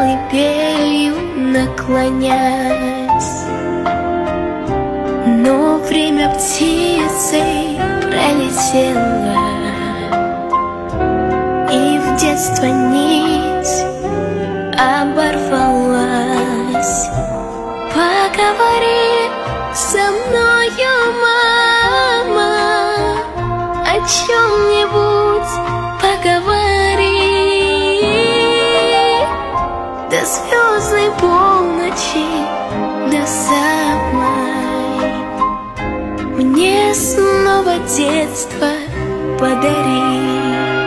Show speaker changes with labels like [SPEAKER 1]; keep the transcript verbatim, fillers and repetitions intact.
[SPEAKER 1] колыбелью наклонясь. Но время птицей пролетело, и в детство нить оборвалась. Поговори со мною, мама, о чем-нибудь поговори. До звездной полночи, до самой, мне снова детство подари.